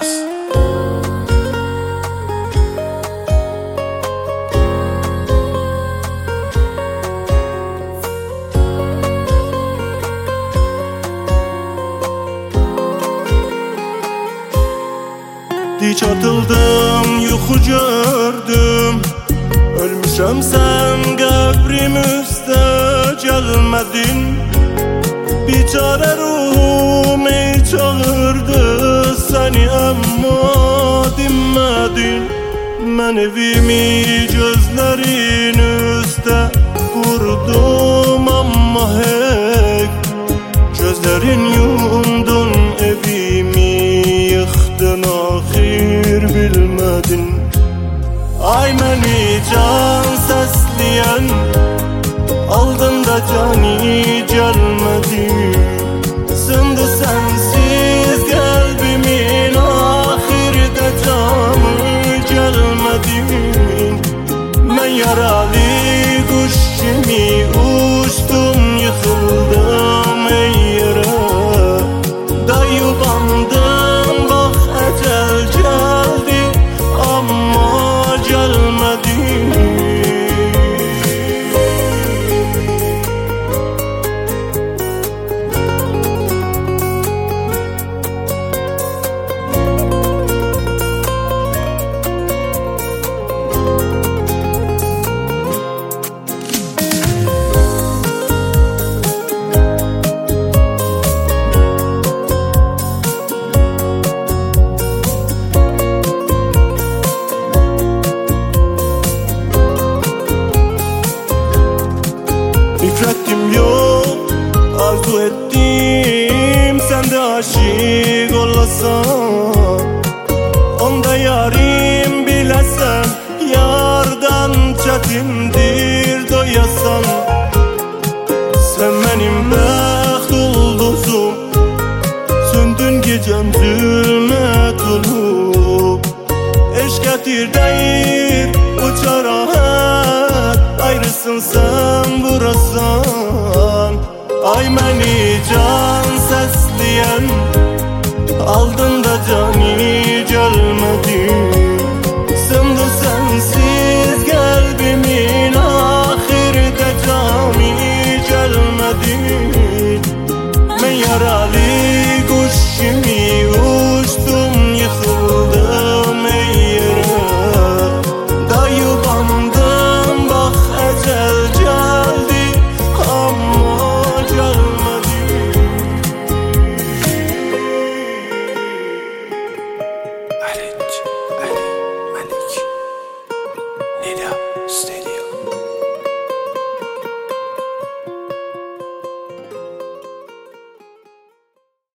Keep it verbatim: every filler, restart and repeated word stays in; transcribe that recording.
Abbas. Dik atıldım, yuxu gördüm. Ölmüşəm sən qəbrim üstə gəlmədin. Biçarə ruhum ey çağırdı səni, əmma dinmədin. Mən evimi gözlərin üstə qurdum, amma hey gözlərin yumdun, evimi yıxdın, axir bilmədin. Ay məni can səsləyən, aldında cani gəlmədi. Sındı sənsiz qəlbimin, axirdə canı gəlmədin. Mən yaralı quş kimi uçdum, yıxıldım ey yerə. Day yubandım, bax əcəl gəldi, amma gəlmədi. Nifretim yok, arzu ettim, sen de aşık olasan. Onda yarim bilesen, yardan çetindir doyasan. Sen benim bəxt ulduzum, söndün gecem zülmet olup. Eşk getir deyir, uçar ahet, ayrısın sen vurasan. Ay məni can səsləyən, aldında cani gəlmədi.